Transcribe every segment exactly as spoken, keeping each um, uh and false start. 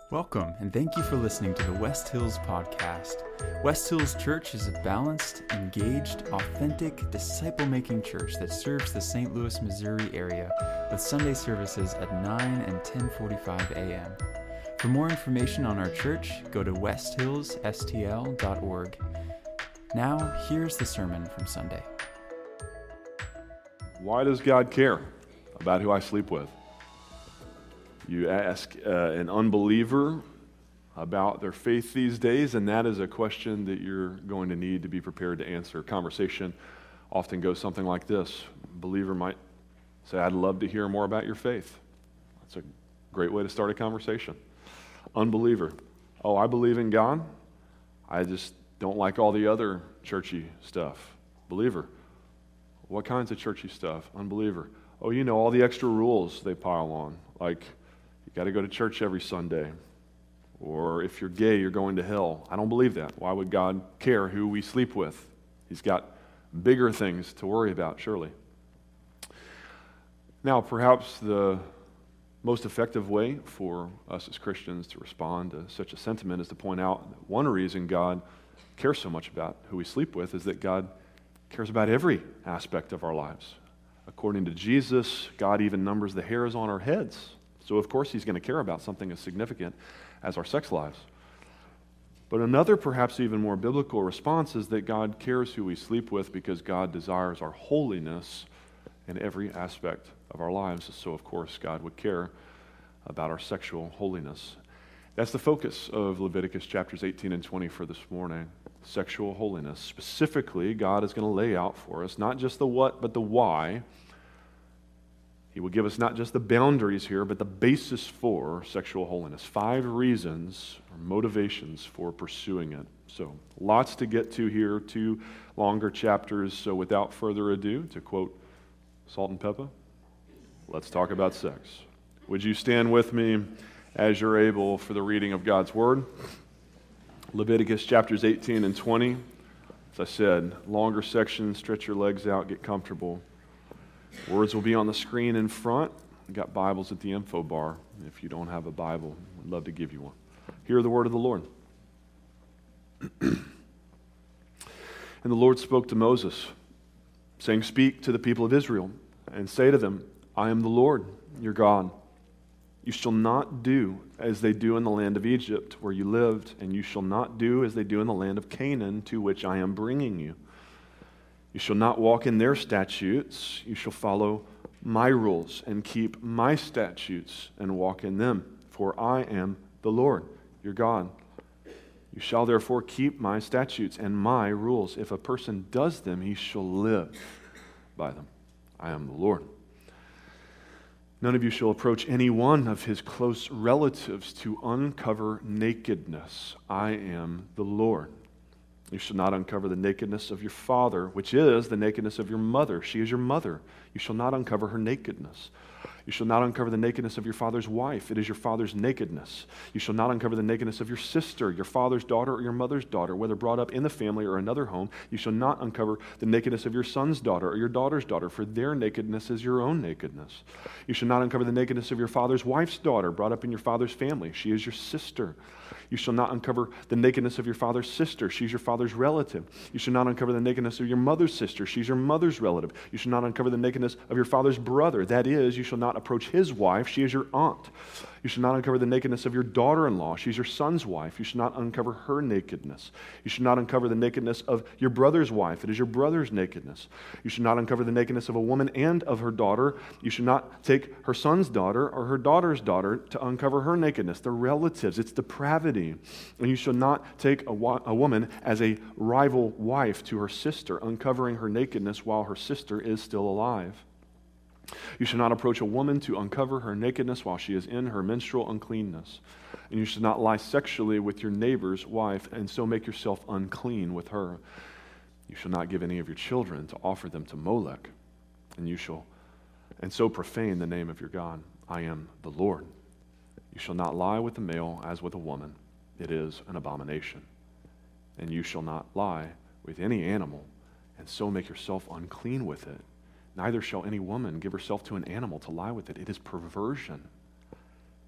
Welcome, and thank you for listening to the West Hills Podcast. West Hills Church is a balanced, engaged, authentic, disciple-making church that serves the Saint Louis, Missouri area with Sunday services at nine and ten forty-five a.m. For more information on our church, go to west hills s t l dot org. Now, here's the sermon from Sunday. Why does God care about who I sleep with? You ask uh, an unbeliever about their faith these days, and that is a question that you're going to need to be prepared to answer. Conversation often goes something like this. A believer might say, I'd love to hear more about your faith. That's a great way to start a conversation. Unbeliever, oh, I believe in God. I just don't like all the other churchy stuff. Believer, what kinds of churchy stuff? Unbeliever, oh, you know, all the extra rules they pile on, like you got to go to church every Sunday. Or if you're gay, you're going to hell. I don't believe that. Why would God care who we sleep with? He's got bigger things to worry about, surely. Now, perhaps the most effective way for us as Christians to respond to such a sentiment is to point out that one reason God cares so much about who we sleep with is that God cares about every aspect of our lives. According to Jesus, God even numbers the hairs on our heads. So, of course, he's going to care about something as significant as our sex lives. But another, perhaps even more biblical response is that God cares who we sleep with because God desires our holiness in every aspect of our lives. So, of course, God would care about our sexual holiness. That's the focus of Leviticus chapters eighteen and twenty for this morning. Sexual holiness. Specifically, God is going to lay out for us not just the what, but the why. He will give us not just the boundaries here, but the basis for sexual holiness. Five reasons or motivations for pursuing it. So, lots to get to here, two longer chapters. So, without further ado, to quote Salt and Pepper, let's talk about sex. Would you stand with me as you're able for the reading of God's Word? Leviticus chapters eighteen and twenty. As I said, longer section, stretch your legs out, get comfortable. Words will be on the screen in front. We've got Bibles at the info bar. If you don't have a Bible, we'd love to give you one. Hear the word of the Lord. And the Lord spoke to Moses, saying, Speak to the people of Israel, and say to them, I am the Lord, your God. You shall not do as they do in the land of Egypt, where you lived, and you shall not do as they do in the land of Canaan, to which I am bringing you. You shall not walk in their statutes. You shall follow my rules and keep my statutes and walk in them. For I am the Lord, your God. You shall therefore keep my statutes and my rules. If a person does them, he shall live by them. I am the Lord. None of you shall approach any one of his close relatives to uncover nakedness. I am the Lord. You shall not uncover the nakedness of your father, which is the nakedness of your mother. She is your mother. You shall not uncover her nakedness. You shall not uncover the nakedness of your father's wife. It is your father's nakedness. You shall not uncover the nakedness of your sister, your father's daughter, or your mother's daughter, whether brought up in the family or another home. You shall not uncover the nakedness of your son's daughter or your daughter's daughter, for their nakedness is your own nakedness. You shall not uncover the nakedness of your father's wife's daughter, brought up in your father's family. She is your sister. You shall not uncover the nakedness of your father's sister. She's your father's relative. You shall not uncover the nakedness of your mother's sister. She's your mother's relative. You shall not uncover the nakedness of your father's brother. That is, you shall not approach his wife. She is your aunt. You shall not uncover the nakedness of your daughter-in-law. She's your son's wife. You shall not uncover her nakedness. You shall not uncover the nakedness of your brother's wife. It is your brother's nakedness. You shall not uncover the nakedness of a woman and of her daughter. You shall not take her son's daughter or her daughter's daughter to uncover her nakedness. They're relatives. It's depravity. And you shall not take a, wa- a woman as a rival wife to her sister, uncovering her nakedness while her sister is still alive. You shall not approach a woman to uncover her nakedness while she is in her menstrual uncleanness. And you shall not lie sexually with your neighbor's wife, and so make yourself unclean with her. You shall not give any of your children to offer them to Molech, and you shall, and so profane the name of your God. I am the Lord. You shall not lie with a male as with a woman. It is an abomination. And you shall not lie with any animal, and so make yourself unclean with it. Neither shall any woman give herself to an animal to lie with it. It is perversion.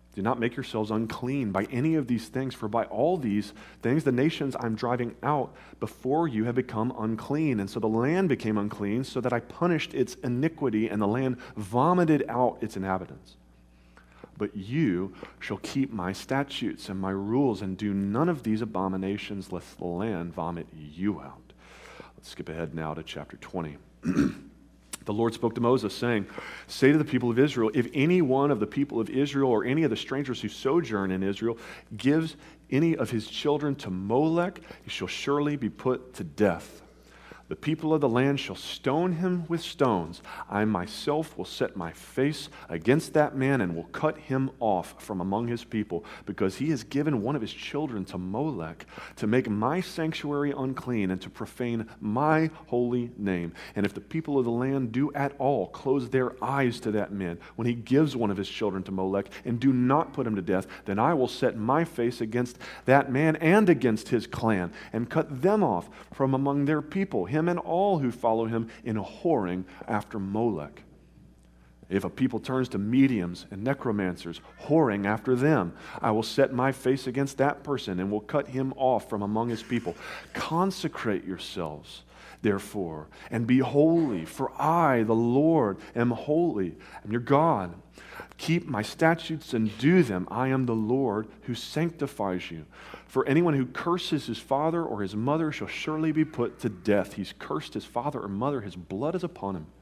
Do not make yourselves unclean by any of these things, for by all these things the nations I'm driving out before you have become unclean. And so the land became unclean, so that I punished its iniquity, and the land vomited out its inhabitants. But you shall keep my statutes and my rules, and do none of these abominations, lest the land vomit you out. Let's skip ahead now to chapter twenty. The Lord spoke to Moses, saying, say to the people of Israel, if any one of the people of Israel or any of the strangers who sojourn in Israel gives any of his children to Molech, he shall surely be put to death. The people of the land shall stone him with stones. I myself will set my face against that man and will cut him off from among his people, because he has given one of his children to Molech to make my sanctuary unclean and to profane my holy name. And if the people of the land do at all close their eyes to that man when he gives one of his children to Molech and do not put him to death, then I will set my face against that man and against his clan and cut them off from among their people, him and all who follow him in whoring after Molech. If a people turns to mediums and necromancers, whoring after them, I will set my face against that person and will cut him off from among his people. Consecrate yourselves, therefore, and be holy, for I, the Lord, am holy, and your God. Keep my statutes and do them. I am the Lord who sanctifies you. For anyone who curses his father or his mother shall surely be put to death. He's cursed his father or mother, his blood is upon him.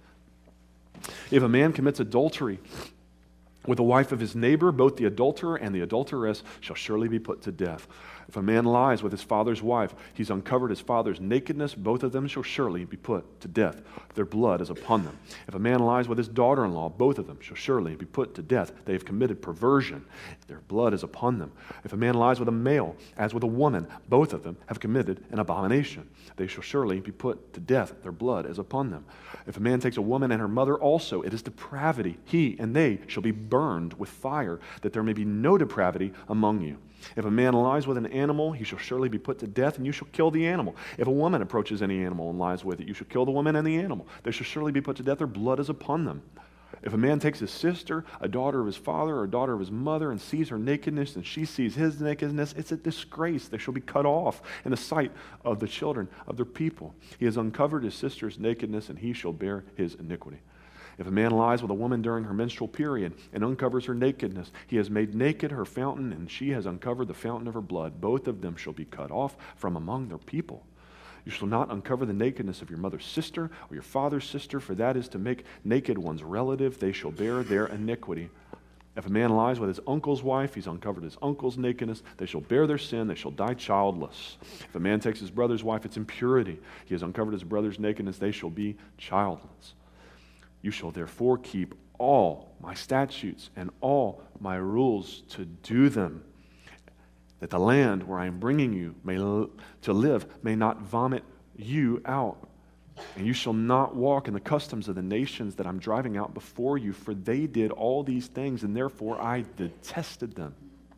If a man commits adultery with the wife of his neighbor, both the adulterer and the adulteress shall surely be put to death. If a man lies with his father's wife, he's uncovered his father's nakedness, both of them shall surely be put to death. Their blood is upon them. If a man lies with his daughter-in-law, both of them shall surely be put to death. They have committed perversion. Their blood is upon them. If a man lies with a male, as with a woman, both of them have committed an abomination. They shall surely be put to death. Their blood is upon them. If a man takes a woman and her mother also, it is depravity. He and they shall be burned with fire, that there may be no depravity among you. If a man lies with an animal, he shall surely be put to death, and you shall kill the animal. If a woman approaches any animal and lies with it, you shall kill the woman and the animal. They shall surely be put to death. Their blood is upon them. If a man takes his sister, a daughter of his father, or a daughter of his mother, and sees her nakedness, and she sees his nakedness, it's a disgrace. They shall be cut off in the sight of the children of their people. He has uncovered his sister's nakedness, and he shall bear his iniquity. If a man lies with a woman during her menstrual period and uncovers her nakedness, he has made naked her fountain, and she has uncovered the fountain of her blood. Both of them shall be cut off from among their people. You shall not uncover the nakedness of your mother's sister or your father's sister, for that is to make naked one's relative. They shall bear their iniquity. If a man lies with his uncle's wife, he's uncovered his uncle's nakedness. They shall bear their sin. They shall die childless. If a man takes his brother's wife, it's impurity. He has uncovered his brother's nakedness. They shall be childless. You shall therefore keep all my statutes and all my rules to do them, that the land where I am bringing you may to live may not vomit you out. And you shall not walk in the customs of the nations that I'm driving out before you, for they did all these things, and therefore I detested them.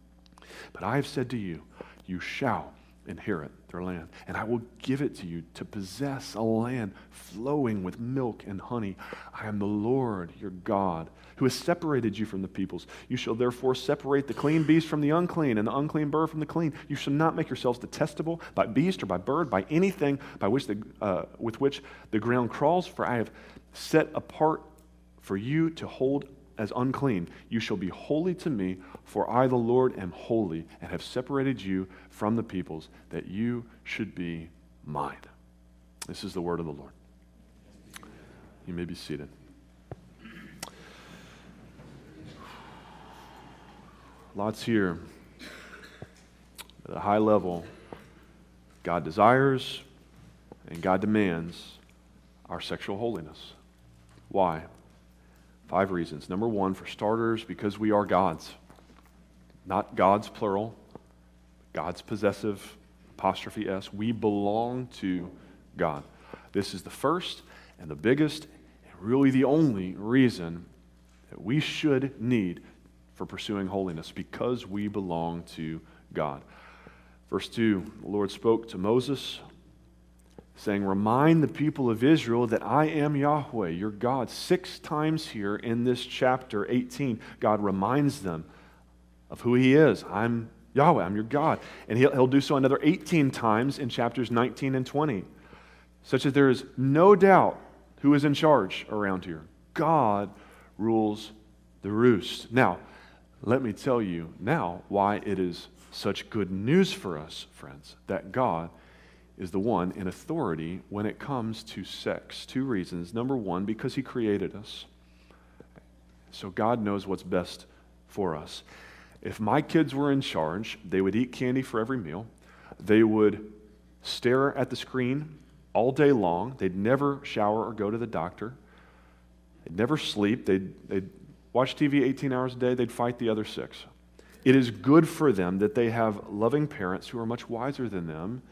But I have said to you, you shall inherit their land, and I will give it to you to possess a land flowing with milk and honey. I am the Lord your God, who has separated you from the peoples. You shall therefore separate the clean beast from the unclean, and the unclean bird from the clean. You shall not make yourselves detestable by beast or by bird, by anything by which the, uh, with which the ground crawls, for I have set apart for you to hold as unclean. You shall be holy to me, for I, the Lord, am holy, and have separated you from the peoples, that you should be mine. This is the word of the Lord. You may be seated. Lots here. At a high level, God desires and God demands our sexual holiness. Why? Five reasons. Number one, for starters, because we are God's. Not God's plural, God's possessive, apostrophe S. We belong to God. This is the first and the biggest and really the only reason that we should need for pursuing holiness, because we belong to God. Verse two, the Lord spoke to Moses, saying, remind the people of Israel that I am Yahweh, your God. Six times here in this chapter eighteen, God reminds them of who he is. I'm Yahweh, I'm your God. And he'll, he'll do so another eighteen times in chapters nineteen and twenty, such that there is no doubt who is in charge around here. God rules the roost. Now, let me tell you now why it is such good news for us, friends, that God is the one in authority when it comes to sex. Two reasons. Number one, because he created us. So God knows what's best for us. If my kids were in charge, they would eat candy for every meal. They would stare at the screen all day long. They'd never shower or go to the doctor. They'd never sleep. They'd, they'd watch T V eighteen hours a day. They'd fight the other six. It is good for them that they have loving parents who are much wiser than them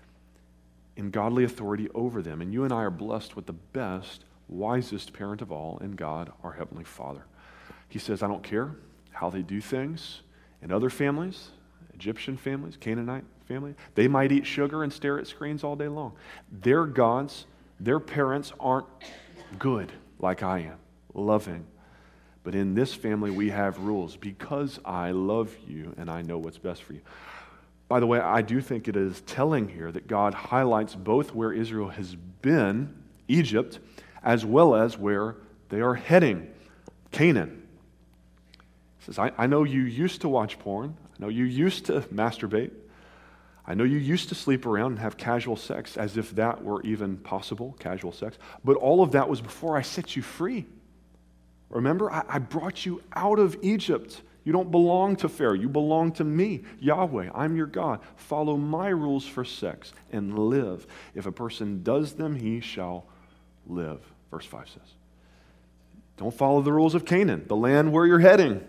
in godly authority over them. And you and I are blessed with the best, wisest parent of all in God, our Heavenly Father. He says, I don't care how they do things in other families, Egyptian families, Canaanite family. They might eat sugar and stare at screens all day long. Their gods, their parents aren't good like I am, loving. But in this family, we have rules because I love you and I know what's best for you. By the way, I do think it is telling here that God highlights both where Israel has been, Egypt, as well as where they are heading, Canaan. He says, I, I know you used to watch porn. I know you used to masturbate. I know you used to sleep around and have casual sex as if that were even possible, casual sex. But all of that was before I set you free. Remember, I, I brought you out of Egypt. You don't belong to Pharaoh. You belong to me, Yahweh. I'm your God. Follow my rules for sex and live. If a person does them, he shall live. Verse five says. Don't follow the rules of Canaan, the land where you're heading.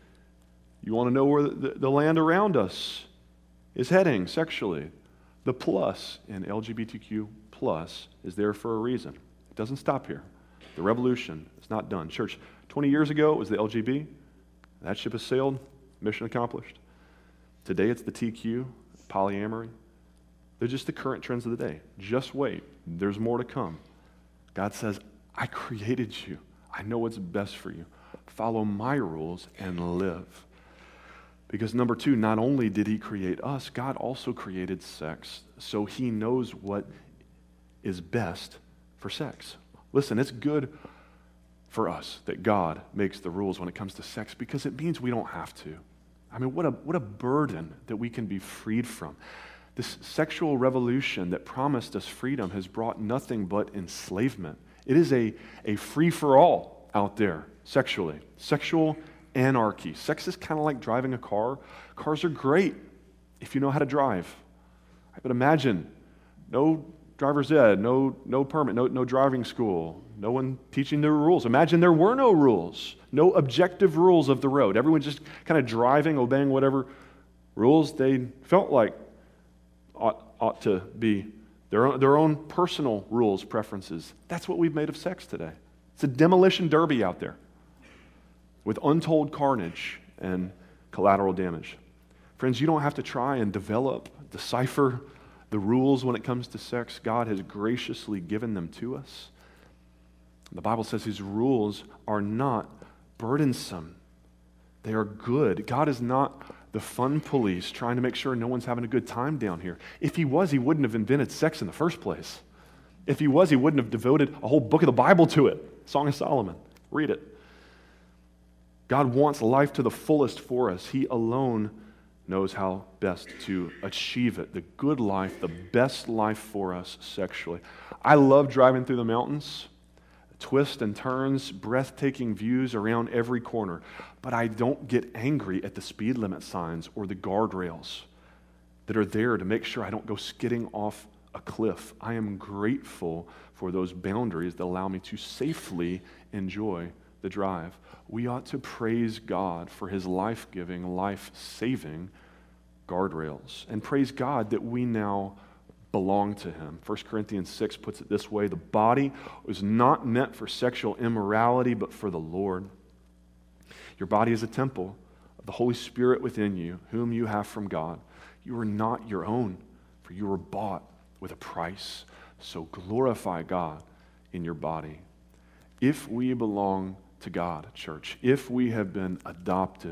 You want to know where the, the land around us is heading sexually. The plus in L G B T Q plus is there for a reason. It doesn't stop here. The revolution is not done. Church, twenty years ago it was the L G B. That ship has sailed. Mission accomplished. Today it's the T Q, polyamory. They're just the current trends of the day. Just wait. There's more to come. God says, I created you. I know what's best for you. Follow my rules and live. Because number two, not only did he create us, God also created sex. So he knows what is best for sex. Listen, it's good for us that God makes the rules when it comes to sex because it means we don't have to. I mean, what a, what a burden that we can be freed from. This sexual revolution that promised us freedom has brought nothing but enslavement. It is a, a free-for-all out there sexually. Sexual anarchy. Sex is kind of like driving a car. Cars are great if you know how to drive. But imagine no driver's ed, no, no permit, no, no driving school, no one teaching the rules. Imagine there were no rules, no objective rules of the road. Everyone just kind of driving, obeying whatever rules they felt like ought, ought to be their own, their own personal rules, preferences. That's what we've made of sex today. It's a demolition derby out there with untold carnage and collateral damage. Friends, you don't have to try and develop, decipher the rules when it comes to sex. God has graciously given them to us. The Bible says his rules are not burdensome. They are good. God is not the fun police trying to make sure no one's having a good time down here. If he was, he wouldn't have invented sex in the first place. If he was, he wouldn't have devoted a whole book of the Bible to it. Song of Solomon. Read it. God wants life to the fullest for us. He alone knows how best to achieve it. The good life, the best life for us sexually. I love driving through the mountains, twists and turns, breathtaking views around every corner. But I don't get angry at the speed limit signs or the guardrails that are there to make sure I don't go skidding off a cliff. I am grateful for those boundaries that allow me to safely enjoy the drive. We ought to praise God for his life-giving, life-saving guardrails. And praise God that we now belong to him. First Corinthians six puts it this way: the body was not meant for sexual immorality, but for the Lord. Your body is a temple of the Holy Spirit within you, whom you have from God. You are not your own, for you were bought with a price. So glorify God in your body. If we belong to God, church, if we have been adopted,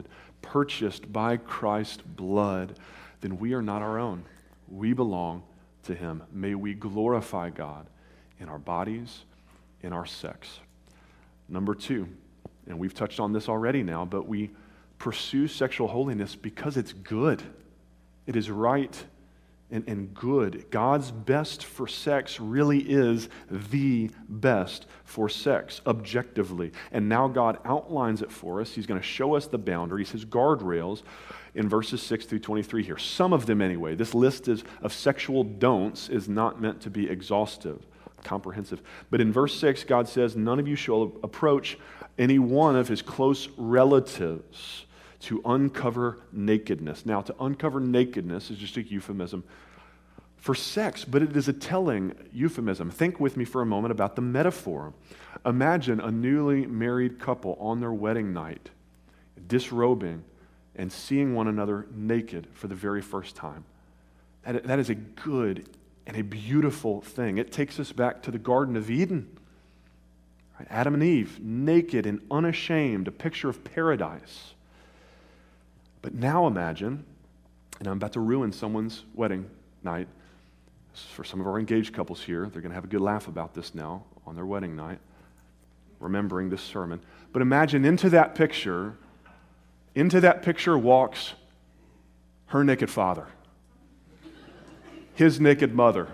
purchased by Christ's blood, then we are not our own. We belong to him. May we glorify God in our bodies, in our sex. Number two, and we've touched on this already now, but we pursue sexual holiness because it's good. It is right and, and good. God's best for sex really is the best for sex, objectively. And now God outlines it for us. He's going to show us the boundaries, his guardrails, in verses six through twenty-three here. Some of them anyway. This list is, of sexual don'ts is not meant to be exhaustive, comprehensive. But in verse six, God says, none of you shall approach any one of his close relatives to uncover nakedness. Now, to uncover nakedness is just a euphemism for sex, but it is a telling euphemism. Think with me for a moment about the metaphor. Imagine a newly married couple on their wedding night, disrobing and seeing one another naked for the very first time. That, that is a good and a beautiful thing. It takes us back to the Garden of Eden. Right? Adam and Eve, naked and unashamed, a picture of paradise. But now imagine, and I'm about to ruin someone's wedding night. For some of our engaged couples here, they're going to have a good laugh about this now on their wedding night, remembering this sermon. But imagine into that picture, into that picture walks her naked father, his naked mother.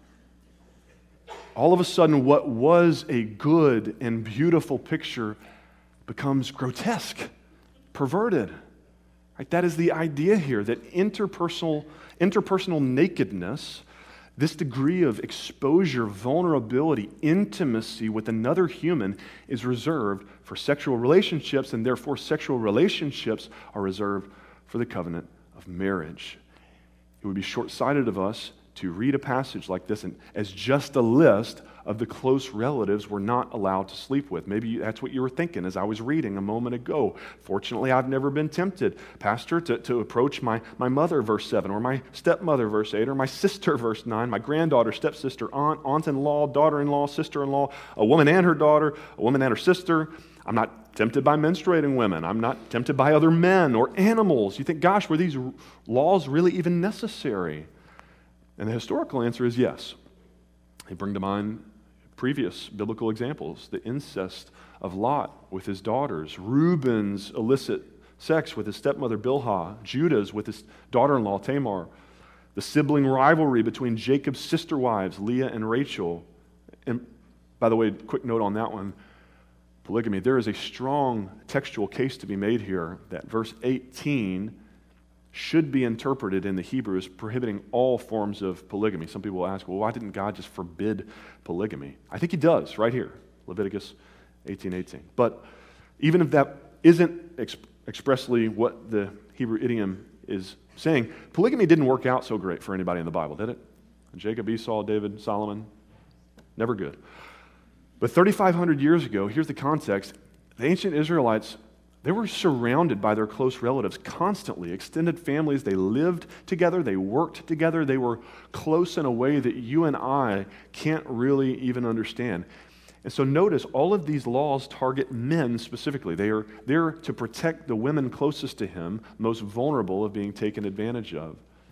All of a sudden, what was a good and beautiful picture becomes grotesque, perverted. Right? That is the idea here, that interpersonal, interpersonal nakedness, this degree of exposure, vulnerability, intimacy with another human is reserved for sexual relationships, and therefore sexual relationships are reserved for the covenant of marriage. It would be short-sighted of us to read a passage like this and as just a list of the close relatives we're not allowed to sleep with. Maybe that's what you were thinking as I was reading a moment ago. Fortunately, I've never been tempted, Pastor, to, to approach my, my mother, verse seven, or my stepmother, verse eight, or my sister, verse nine, my granddaughter, stepsister, aunt, aunt-in-law, daughter-in-law, sister-in-law, a woman and her daughter, a woman and her sister. I'm not tempted by menstruating women. I'm not tempted by other men or animals. You think, gosh, were these laws really even necessary? And the historical answer is yes. They bring to mind previous biblical examples, the incest of Lot with his daughters, Reuben's illicit sex with his stepmother Bilhah, Judah's with his daughter-in-law Tamar, the sibling rivalry between Jacob's sister wives, Leah and Rachel. And by the way, quick note on that one, polygamy. There is a strong textual case to be made here that verse eighteen should be interpreted in the Hebrew as prohibiting all forms of polygamy. Some people will ask, well, why didn't God just forbid polygamy? I think he does right here, Leviticus eighteen eighteen. But even if that isn't exp- expressly what the Hebrew idiom is saying, polygamy didn't work out so great for anybody in the Bible, did it? Jacob, Esau, David, Solomon, never good. But thirty-five hundred years ago, here's the context, the ancient Israelites, they were surrounded by their close relatives constantly, extended families. They lived together, they worked together, they were close in a way that you and I can't really even understand. And so notice, all of these laws target men specifically. They are there to protect the women closest to him, most vulnerable of being taken advantage of.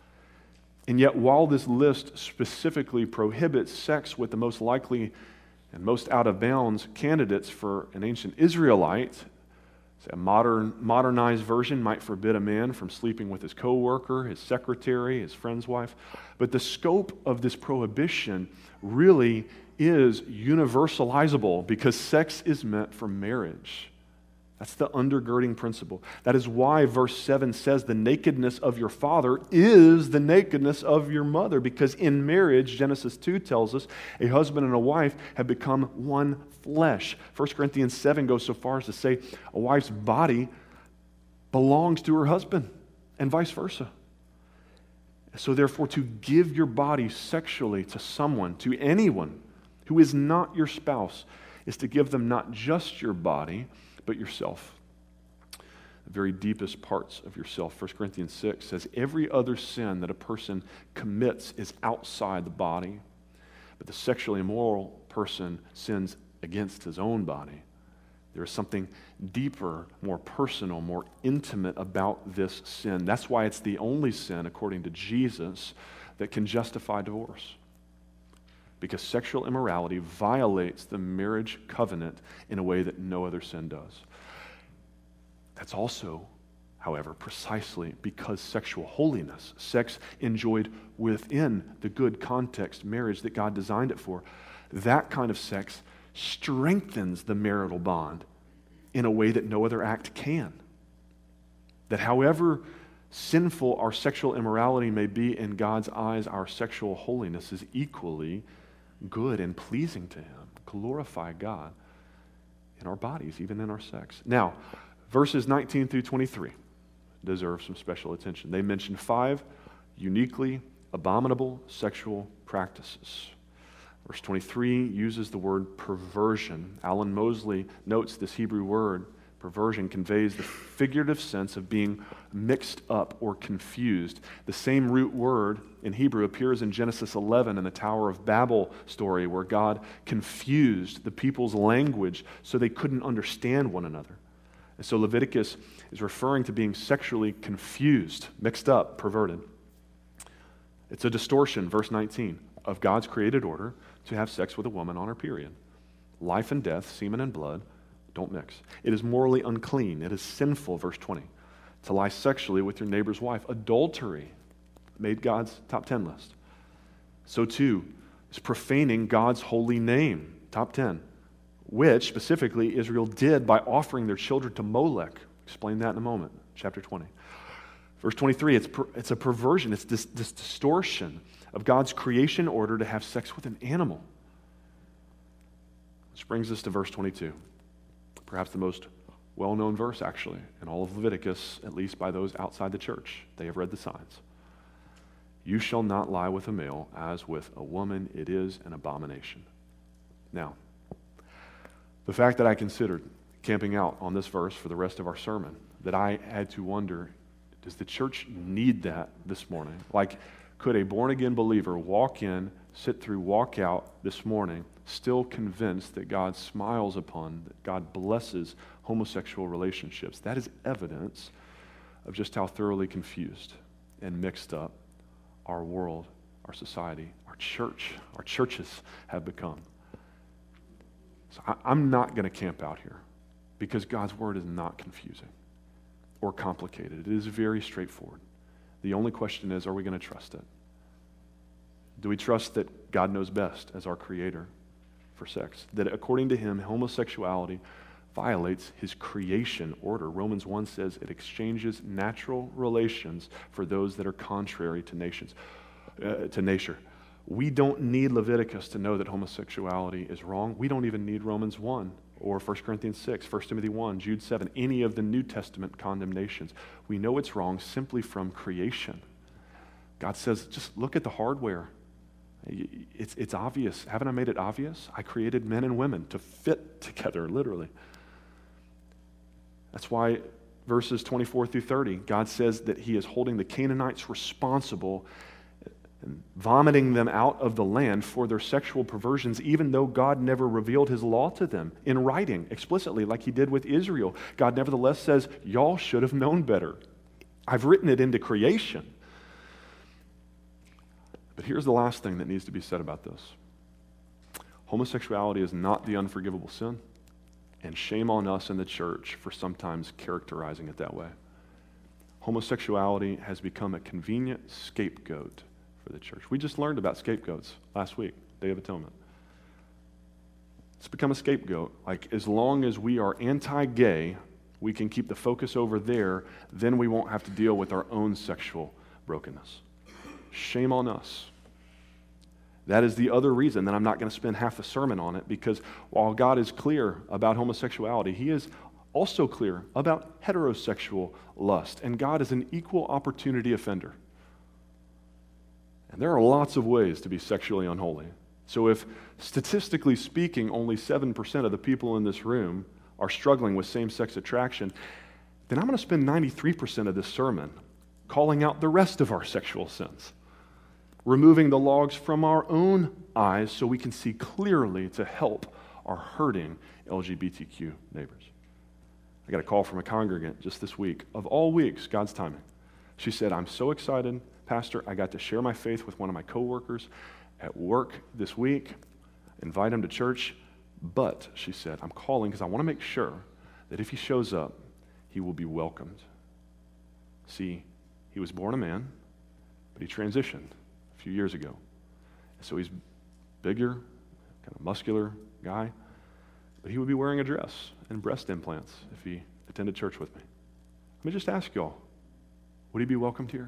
And yet, while this list specifically prohibits sex with the most likely and most out of bounds candidates for an ancient Israelite, a modern, modernized version might forbid a man from sleeping with his coworker, his secretary, his friend's wife. But the scope of this prohibition really is universalizable because sex is meant for marriage. That's the undergirding principle. That is why verse seven says the nakedness of your father is the nakedness of your mother, because in marriage, Genesis two tells us, a husband and a wife have become one flesh. First Corinthians seven goes so far as to say a wife's body belongs to her husband and vice versa. So therefore, to give your body sexually to someone, to anyone who is not your spouse, is to give them not just your body, but yourself. The very deepest parts of yourself. First Corinthians six says, every other sin that a person commits is outside the body, but the sexually immoral person sins against his own body. There is something deeper, more personal, more intimate about this sin. That's why it's the only sin, according to Jesus, that can justify divorce. Because sexual immorality violates the marriage covenant in a way that no other sin does. That's also, however, precisely because sexual holiness, sex enjoyed within the good context marriage that God designed it for, that kind of sex strengthens the marital bond in a way that no other act can. That however sinful our sexual immorality may be in God's eyes, our sexual holiness is equally good and pleasing to Him. Glorify God in our bodies, even in our sex. Now, verses nineteen through twenty-three deserve some special attention. They mention five uniquely abominable sexual practices. Verse twenty-three uses the word perversion. Alan Mosley notes this Hebrew word, perversion, conveys the figurative sense of being mixed up or confused. The same root word in Hebrew appears in Genesis eleven in the Tower of Babel story, where God confused the people's language so they couldn't understand one another. And so Leviticus is referring to being sexually confused, mixed up, perverted. It's a distortion, verse nineteen, of God's created order to have sex with a woman on her period. Life and death, semen and blood, don't mix. It is morally unclean. It is sinful, verse twenty, to lie sexually with your neighbor's wife. Adultery made God's top ten list. So too is profaning God's holy name, top ten, which specifically Israel did by offering their children to Molech. Explain that in a moment, chapter twenty. Verse twenty-three, it's, per, it's a perversion. It's this, this distortion of God's creation order to have sex with an animal. Which brings us to verse twenty-two. Perhaps the most well-known verse, actually, in all of Leviticus, at least by those outside the church. They have read the signs. You shall not lie with a male as with a woman. It is an abomination. Now, the fact that I considered camping out on this verse for the rest of our sermon, that I had to wonder, does the church need that this morning? Like, could a born-again believer walk in, sit through, walk out this morning, still convinced that God smiles upon, that God blesses homosexual relationships? That is evidence of just how thoroughly confused and mixed up our world, our society, our church, our churches have become. So I, I'm not going to camp out here because God's word is not confusing or complicated. It is very straightforward. The only question is, are we going to trust it? Do we trust that God knows best as our creator for sex? That according to him, homosexuality violates his creation order. Romans one says it exchanges natural relations for those that are contrary to nations, uh, to nature. We don't need Leviticus to know that homosexuality is wrong. We don't even need Romans one or First Corinthians six, First Timothy one, Jude seven, any of the New Testament condemnations. We know it's wrong simply from creation. God says, just look at the hardware. It's, it's obvious. Haven't I made it obvious? I created men and women to fit together, literally. That's why verses twenty-four through thirty, God says that he is holding the Canaanites responsible and vomiting them out of the land for their sexual perversions, even though God never revealed his law to them in writing explicitly like he did with Israel. God nevertheless says, y'all should have known better. I've written it into creation. But here's the last thing that needs to be said about this. Homosexuality is not the unforgivable sin, and shame on us in the church for sometimes characterizing it that way. Homosexuality has become a convenient scapegoat for the church. We just learned about scapegoats last week, Day of Atonement. It's become a scapegoat. Like, as long as we are anti-gay, we can keep the focus over there, then we won't have to deal with our own sexual brokenness. Shame on us. That is the other reason that I'm not going to spend half a sermon on it, because while God is clear about homosexuality, he is also clear about heterosexual lust, and God is an equal opportunity offender. And there are lots of ways to be sexually unholy. So if, statistically speaking, only seven percent of the people in this room are struggling with same-sex attraction, then I'm going to spend ninety-three percent of this sermon calling out the rest of our sexual sins, removing the logs from our own eyes so we can see clearly to help are hurting L G B T Q neighbors. I got a call from a congregant just this week, of all weeks, God's timing. She said, I'm so excited, Pastor, I got to share my faith with one of my coworkers at work this week, invite him to church, but, she said, I'm calling because I want to make sure that if he shows up, he will be welcomed. See, he was born a man, but he transitioned a few years ago. So he's bigger, kind of muscular guy, but he would be wearing a dress and breast implants if he attended church with me. Let me just ask y'all, would he be welcomed here?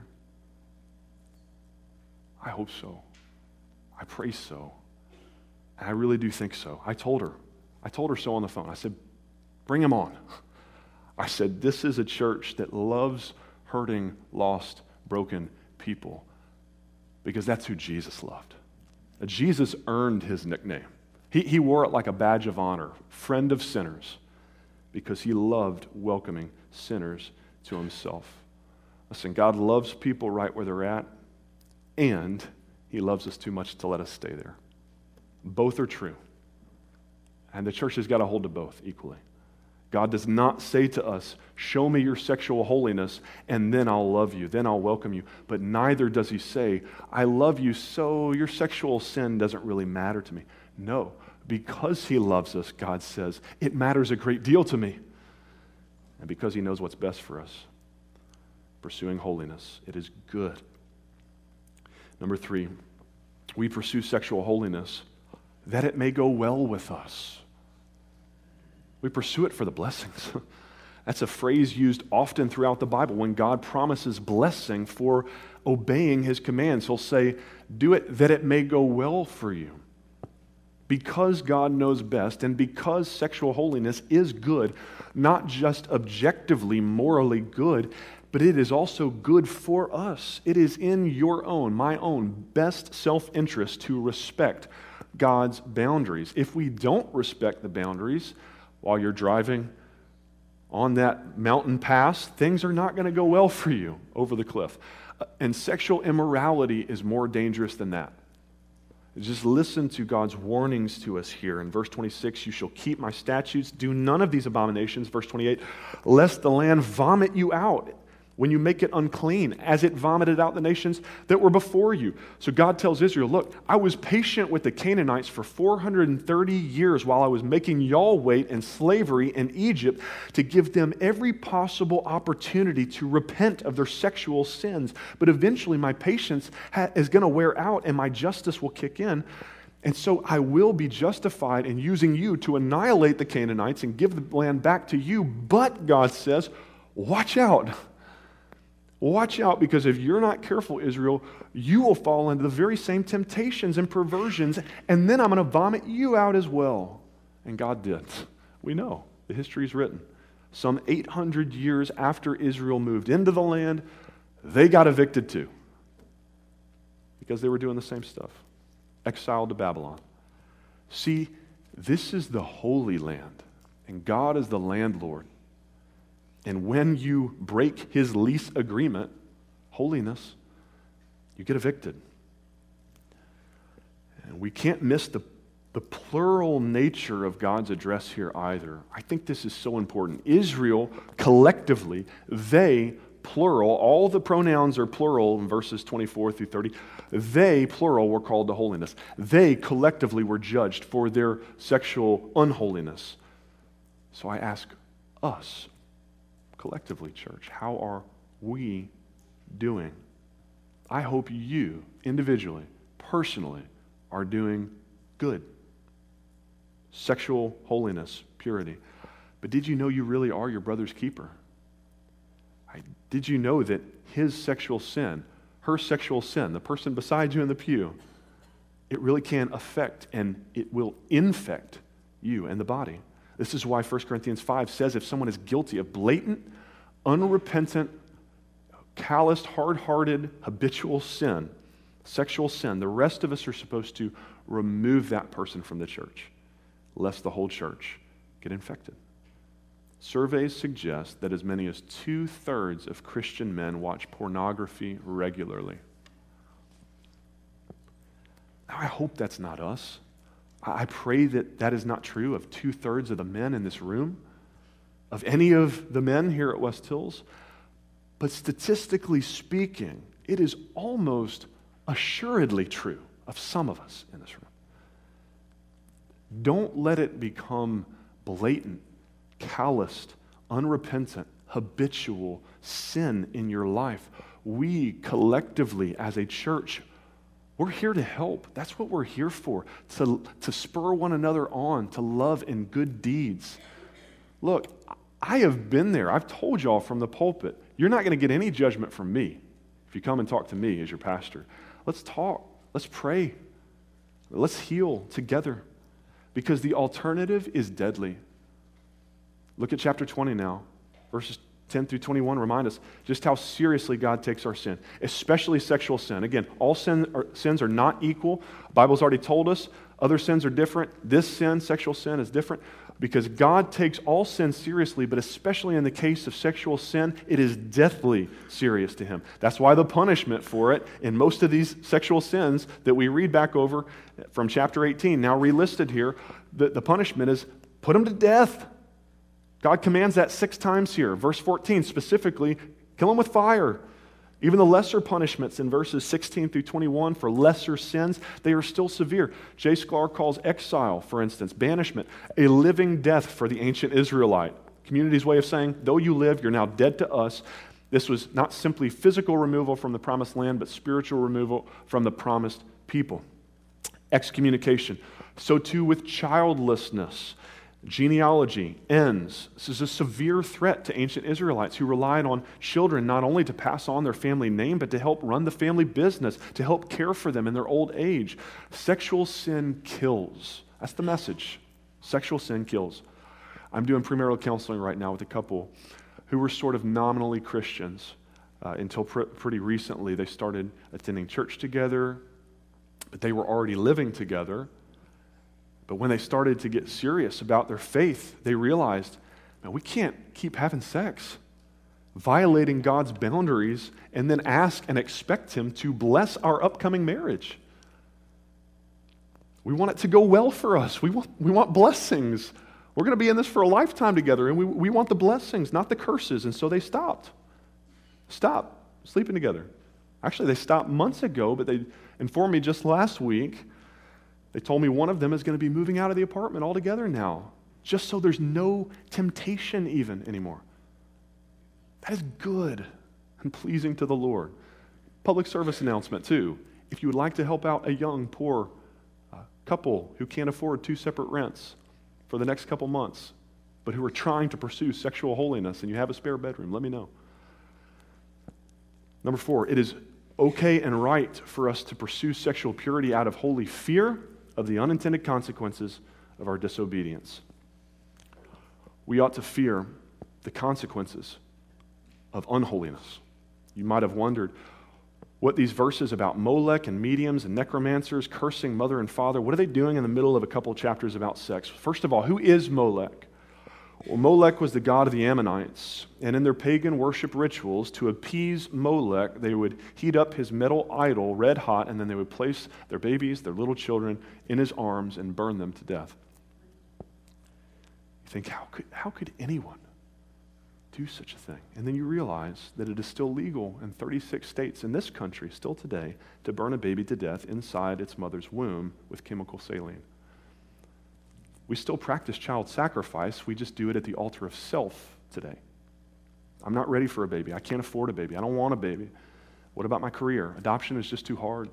I hope so. I pray so. And I really do think so. I told her. I told her so on the phone. I said, bring him on. I said, this is a church that loves hurting, lost, broken people because that's who Jesus loved. Jesus earned his nickname. He, he wore it like a badge of honor, friend of sinners, because he loved welcoming sinners to himself. Listen, God loves people right where they're at, and he loves us too much to let us stay there. Both are true. And the church has got to hold to both equally. God does not say to us, show me your sexual holiness, and then I'll love you, then I'll welcome you. But neither does he say, I love you, so your sexual sin doesn't really matter to me. No, because he loves us, God says, it matters a great deal to me. And because he knows what's best for us, pursuing holiness, it is good. Number three, we pursue sexual holiness that it may go well with us. We pursue it for the blessings. That's a phrase used often throughout the Bible. When God promises blessing for obeying his commands, he'll say, do it that it may go well for you. Because God knows best, and because sexual holiness is good, not just objectively morally good, but it is also good for us. It is in your own, my own best self-interest to respect God's boundaries. If we don't respect the boundaries while you're driving on that mountain pass, things are not going to go well for you over the cliff. And sexual immorality is more dangerous than that. Just listen to God's warnings to us here. In verse twenty-six, you shall keep my statutes, do none of these abominations. Verse twenty-eight, lest the land vomit you out when you make it unclean, as it vomited out the nations that were before you. So God tells Israel, look, I was patient with the Canaanites for four hundred thirty years while I was making y'all wait in slavery in Egypt to give them every possible opportunity to repent of their sexual sins. But eventually my patience ha- is going to wear out and my justice will kick in. And so I will be justified in using you to annihilate the Canaanites and give the land back to you. But God says, watch out. Watch out, because if you're not careful, Israel, you will fall into the very same temptations and perversions, and then I'm going to vomit you out as well. And God did. We know. The history is written. Some eight hundred years after Israel moved into the land, they got evicted too, because they were doing the same stuff. Exiled to Babylon. See, this is the Holy Land, and God is the landlord. And when you break his lease agreement, holiness, you get evicted. And we can't miss the, the plural nature of God's address here either. I think this is so important. Israel, collectively, they, plural, all the pronouns are plural in verses twenty-four through thirty. They, plural, were called to holiness. They, collectively, were judged for their sexual unholiness. So I ask us, collectively, church, how are we doing? I hope you, individually, personally, are doing good. Sexual holiness, purity. But did you know you really are your brother's keeper? I, did you know that his sexual sin, her sexual sin, the person beside you in the pew, it really can affect and it will infect you and the body? This is why First Corinthians five says if someone is guilty of blatant, unrepentant, calloused, hard-hearted, habitual sin, sexual sin, the rest of us are supposed to remove that person from the church, lest the whole church get infected. Surveys suggest that as many as two-thirds of Christian men watch pornography regularly. Now, I hope that's not us. I pray that that is not true of two-thirds of the men in this room, of any of the men here at West Hills. But statistically speaking, it is almost assuredly true of some of us in this room. Don't let it become blatant, calloused, unrepentant, habitual sin in your life. We collectively as a church, we're here to help. That's what we're here for, to, to spur one another on, to love and good deeds. Look, I have been there. I've told y'all from the pulpit, you're not going to get any judgment from me if you come and talk to me as your pastor. Let's talk. Let's pray. Let's heal together, because the alternative is deadly. Look at chapter twenty now, verses ten through twenty-one remind us just how seriously God takes our sin, especially sexual sin. Again, all sin are, sins are not equal. The Bible's already told us other sins are different. This sin, sexual sin, is different because God takes all sin seriously, but especially in the case of sexual sin, it is deathly serious to Him. That's why the punishment for it in most of these sexual sins that we read back over from chapter eighteen, now relisted here, the, the punishment is put them to death. God commands that six times here. Verse fourteen specifically, kill them with fire. Even the lesser punishments in verses sixteen through twenty-one for lesser sins, they are still severe. J. Sklar calls exile, for instance, banishment, a living death for the ancient Israelite. Community's way of saying, though you live, you're now dead to us. This was not simply physical removal from the promised land, but spiritual removal from the promised people. Excommunication. So too with childlessness. Genealogy ends. This is a severe threat to ancient Israelites who relied on children not only to pass on their family name, but to help run the family business, to help care for them in their old age. Sexual sin kills. That's the message. Sexual sin kills. I'm doing premarital counseling right now with a couple who were sort of nominally Christians uh, until pr- pretty recently. They started attending church together, but they were already living together. But when they started to get serious about their faith, they realized, man, we can't keep having sex, violating God's boundaries, and then ask and expect Him to bless our upcoming marriage. We want it to go well for us. We want, we want blessings. We're going to be in this for a lifetime together, and we, we want the blessings, not the curses. And so they stopped. Stop sleeping together. Actually, they stopped months ago, but they informed me just last week. They told me one of them is going to be moving out of the apartment altogether now, just so there's no temptation even anymore. That is good and pleasing to the Lord. Public service announcement too. If you would like to help out a young, poor uh, couple who can't afford two separate rents for the next couple months, but who are trying to pursue sexual holiness and you have a spare bedroom, let me know. Number four, it is okay and right for us to pursue sexual purity out of holy fear of the unintended consequences of our disobedience. We ought to fear the consequences of unholiness. You might have wondered what these verses about Molech and mediums and necromancers cursing mother and father, what are they doing in the middle of a couple of chapters about sex? First of all, who is Molech? Well, Molech was the god of the Ammonites, and in their pagan worship rituals, to appease Molech, they would heat up his metal idol red hot, and then they would place their babies, their little children, in his arms and burn them to death. You think, how could, how could anyone do such a thing? And then you realize that it is still legal in thirty-six states in this country, still today, to burn a baby to death inside its mother's womb with chemical saline. We still practice child sacrifice. We just do it at the altar of self today. I'm not ready for a baby. I can't afford a baby. I don't want a baby. What about my career? Adoption is just too hard.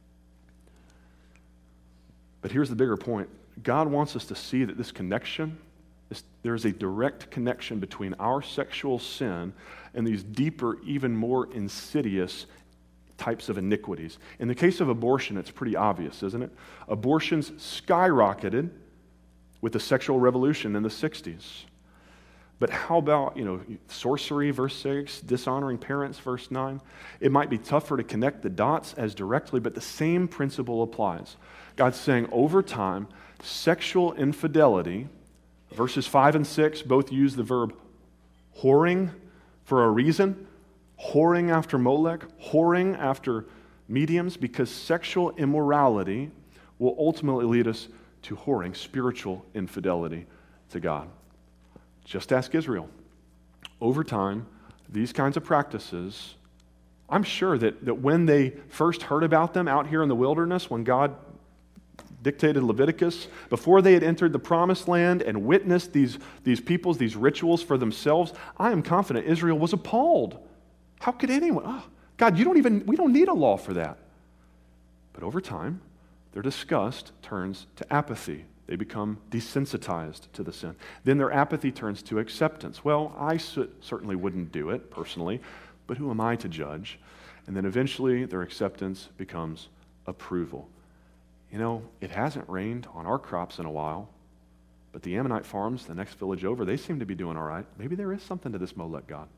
But here's the bigger point. God wants us to see that this connection, this, there's a direct connection between our sexual sin and these deeper, even more insidious types of iniquities. In the case of abortion, it's pretty obvious, isn't it? Abortions skyrocketed with the sexual revolution in the sixties. But how about, you know, sorcery, verse six, dishonoring parents, verse nine? It might be tougher to connect the dots as directly, but the same principle applies. God's saying over time, sexual infidelity, verses five and six both use the verb whoring for a reason. Whoring after Molech, whoring after mediums, because sexual immorality will ultimately lead us to whoring, spiritual infidelity to God. Just ask Israel. Over time, these kinds of practices, I'm sure that, that when they first heard about them out here in the wilderness, when God dictated Leviticus, before they had entered the promised land and witnessed these, these peoples, these rituals for themselves, I am confident Israel was appalled. How could anyone? Oh, God, you don't even, we don't need a law for that. But over time, their disgust turns to apathy. They become desensitized to the sin. Then their apathy turns to acceptance. Well, I certainly wouldn't do it personally, but who am I to judge? And then eventually their acceptance becomes approval. You know, it hasn't rained on our crops in a while, but the Ammonite farms, the next village over, they seem to be doing all right. Maybe there is something to this Molech god.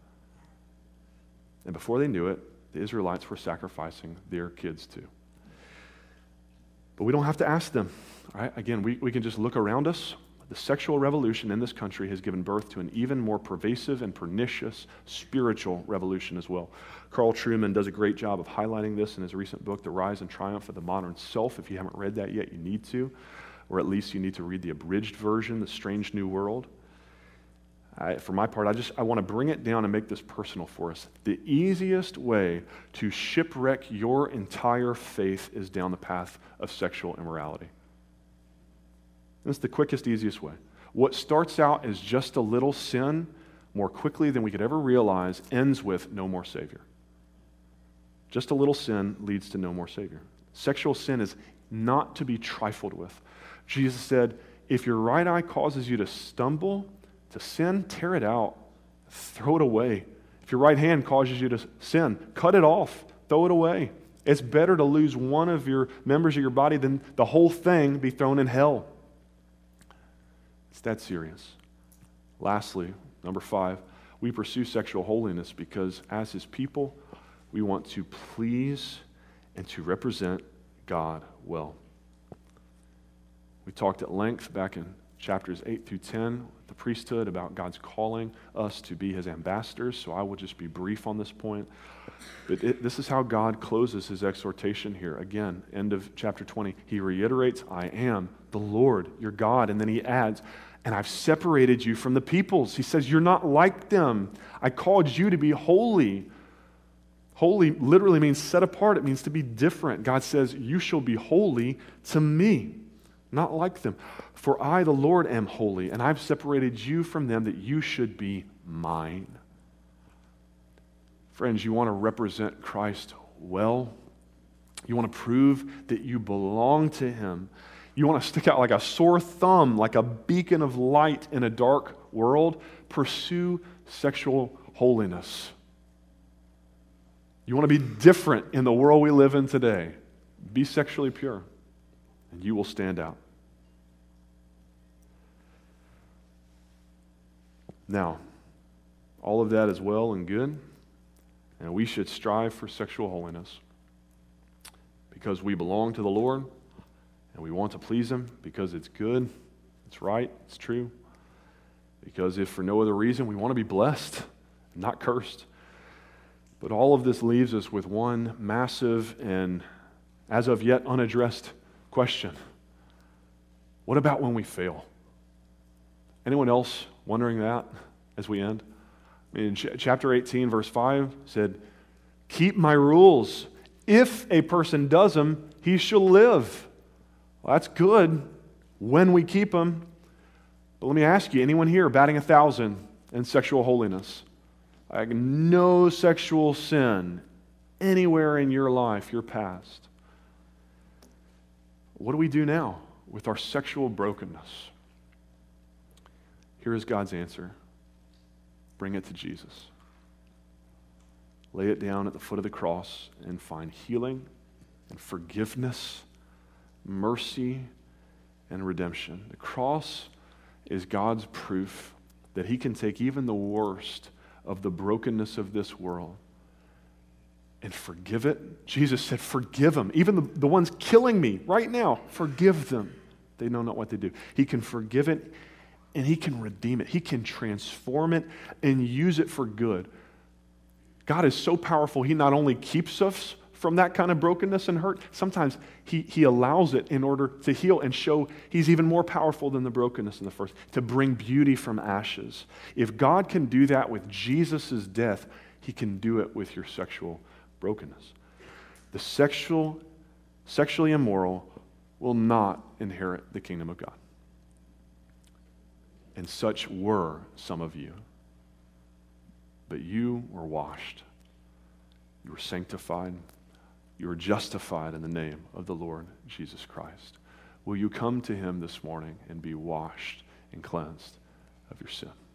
And before they knew it, the Israelites were sacrificing their kids too. But we don't have to ask them. All right? Again, we, we can just look around us. The sexual revolution in this country has given birth to an even more pervasive and pernicious spiritual revolution as well. Carl Trueman does a great job of highlighting this in his recent book, The Rise and Triumph of the Modern Self. If you haven't read that yet, you need to, or at least you need to read the abridged version, The Strange New World. I, for my part, I just I want to bring it down and make this personal for us. The easiest way to shipwreck your entire faith is down the path of sexual immorality. That's the quickest, easiest way. What starts out as just a little sin, more quickly than we could ever realize, ends with no more Savior. Just a little sin leads to no more Savior. Sexual sin is not to be trifled with. Jesus said, if your right eye causes you to stumble, to sin, tear it out. Throw it away. If your right hand causes you to sin, cut it off. Throw it away. It's better to lose one of your members of your body than the whole thing be thrown in hell. It's that serious. Lastly, number five, we pursue sexual holiness because as His people, we want to please and to represent God well. We talked at length back in chapters eight through ten, the priesthood, about God's calling us to be His ambassadors, so I will just be brief on this point. But it, this is how God closes His exhortation here. Again, end of chapter twenty, He reiterates, I am the Lord, your God, and then He adds, and I've separated you from the peoples. He says, you're not like them. I called you to be holy. Holy literally means set apart. It means to be different. God says, you shall be holy to me, not like them. For I, the Lord, am holy, and I've separated you from them that you should be mine. Friends, you want to represent Christ well. You want to prove that you belong to Him. You want to stick out like a sore thumb, like a beacon of light in a dark world. Pursue sexual holiness. You want to be different in the world we live in today. Be sexually pure, and you will stand out. Now, all of that is well and good, and we should strive for sexual holiness because we belong to the Lord, and we want to please Him because it's good, it's right, it's true. Because if for no other reason, we want to be blessed, not cursed. But all of this leaves us with one massive and as of yet unaddressed question. What about when we fail? Anyone else wondering that as we end? I mean, ch- chapter eighteen, verse five said, keep my rules. If a person does them, he shall live. Well, that's good when we keep them. But let me ask you, anyone here batting a thousand in sexual holiness? Like no sexual sin anywhere in your life, your past. What do we do now with our sexual brokenness? Here is God's answer. Bring it to Jesus. Lay it down at the foot of the cross and find healing and forgiveness, mercy and redemption. The cross is God's proof that He can take even the worst of the brokenness of this world and forgive it. Jesus said, forgive them. Even the, the ones killing me right now, forgive them. They know not what they do. He can forgive it and He can redeem it. He can transform it and use it for good. God is so powerful, He not only keeps us from that kind of brokenness and hurt? Sometimes he, he allows it in order to heal and show he's even more powerful than the brokenness in the first, to bring beauty from ashes. If God can do that with Jesus' death, he can do it with your sexual brokenness. The sexual, sexually immoral will not inherit the kingdom of God. And such were some of you. But you were washed. You were sanctified. You were justified in the name of the Lord Jesus Christ. Will you come to him this morning and be washed and cleansed of your sin?